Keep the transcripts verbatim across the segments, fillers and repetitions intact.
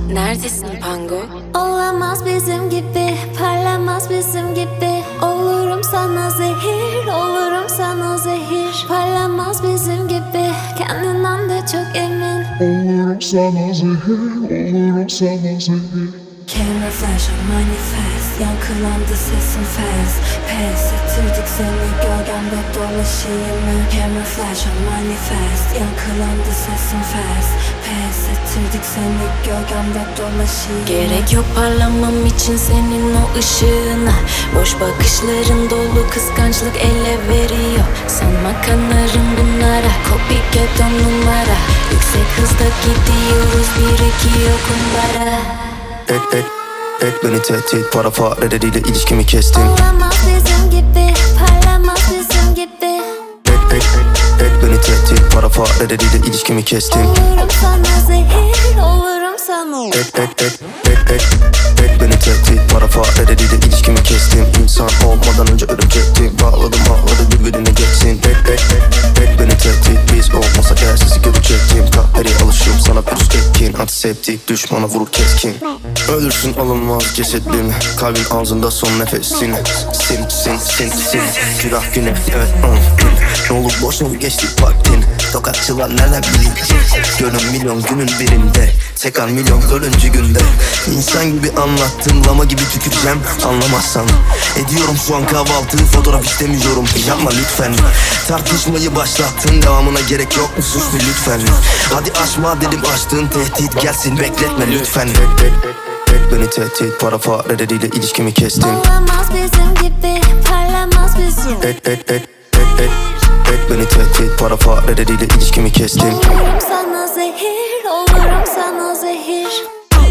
Neredesin Pango? Olamaz bizim gibi, parlamaz bizim gibi. Olurum sana zehir, olurum sana zehir. Parlamaz bizim gibi, kendinden de çok emin. Olurum sana zehir, olurum sana zehir. Camera flash on manifest, yankılandı sesin fast. Pes ettirdik seni gölgemde dolaşayım mı? Camera flash on manifest, yankılandı sesin fast. Pes ettirdik seni gölgemde dolaşayım mı? Gerek yok parlamam için senin o ışığına. Boş bakışların dolu kıskançlık ele veriyor. Sanma kanarım bunlara, copycat on numara. Yüksek hızda gidiyoruz, bir iki yok kumbara. Et et et beni tehdit, para fareleriyle ilişkimi kestim. Olamaz bizim gibi, parlamaz bizim gibi. Et et et et beni tehdit, para fareleriyle ilişkimi kestim. Olurum sana zehir, olurum sana. Et et et et et et beni tehdit, para fareleriyle ilişkimi kestim. İnsan olmadan önce örümcektim, bağladım ağladı birbirine geçsin. Et et et et beni tehdit, biz olmasak eğer sizi görecektim. Kahperi alışım sana virüs etkin, antiseptik düşmana vurur keskin. Ölürsün alınmaz cesetliğimi, kalbin ağzında son nefesini. Sim sim sim sim, günah güne evet on. Ne olur boşuna geçti vaktin, tokatçılar neler bilecek. Gönlüm milyon günün birinde, tekrar milyon dördüncü günde. İnsan gibi anlattım, lama gibi tüküreceğim anlamazsan. Ediyorum şu an kahvaltı, fotoğraf istemiyorum, yapma lütfen. Tartışmayı başlattın, devamına gerek yok mu, sus bir lütfen. Hadi aşma dedim, açtığın tehdit gelsin, bekletme lütfen. Et et et et beni tehdit, para fareleriyle ilişkimi kestim. Olamaz bizim gibi, parlamaz bizim. Et et et et et et beni tehdit, para fareleriyle ilişkimi kestim. Olurum sana zehir, olurum sana zehir.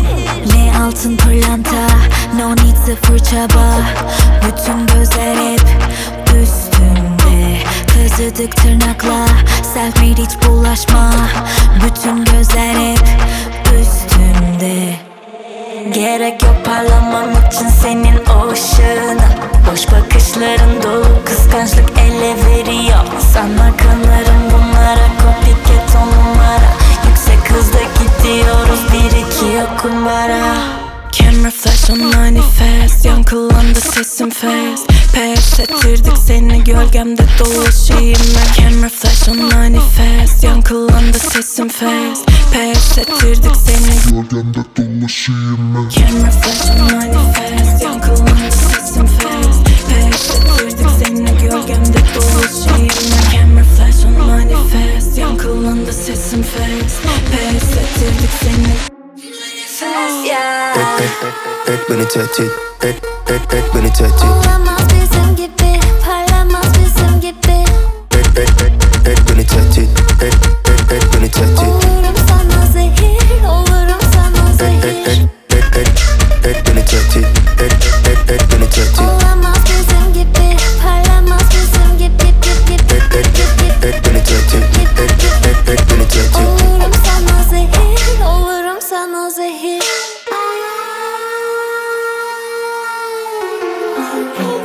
Ne altın pırlanta, no need sıfır çaba. Bütün gözler hep üstünde. Kazıdık tırnakla, self made hiç bulaşma. Bütün gözler hep üstünde. Gerek yok parlamam için senin o ışığına. Boş bakışların dolu kıskançlık ele veriyor. Sanma kanarım bunlara, copycat on numara. Yüksek hızda gidiyoruz, bir iki yok kumbara. Camera flash on manifest, yankılandı sesim fast. Pes ettirdik seni gölgemde dolaşayım ben. Camera flash on manifest, yankılandı sesim fast. Pes ettirdik seni Gölgemde dolaşayım ben. Camera flash on manifest, yankılandı sesim fast. Pes ettirdik seni gölgemde dolaşayım ben. Camera flash on manifest, yankılandı sesim fast. Pes ettirdik seni fast, yeah. Et et et et beni tehdit, et et et beni tehdit. Olamaz bizim gibi, parlamaz bizim gibi. Et et et et beni tehdit, et et et beni tehdit. Olurum sana zehir, olurum sana Et et zehir. et et et et beni tehdit, et et et beni tehdit. Olamaz bizim gibi, parlamaz bizim gibi. Et et et et beni tehdit, et et et beni tehdit. Olurum sana zehir, olurum sana zehir.